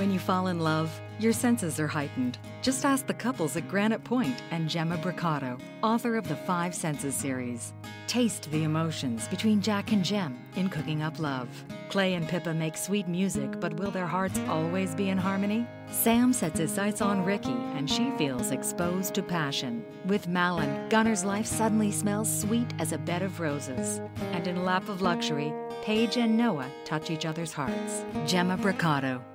When you fall in love, your senses are heightened. Just ask the couples at Granite Point and Gemma Bricado, author of the Five Senses series. Taste the emotions between Jack and Jem in Cooking Up Love. Clay and Pippa make sweet music, but will their hearts always be in harmony? Sam sets his sights on Ricky, and she feels exposed to passion. With Malin, Gunner's life suddenly smells sweet as a bed of roses. And in Lap of Luxury, Paige and Noah touch each other's hearts. Gemma Bricado.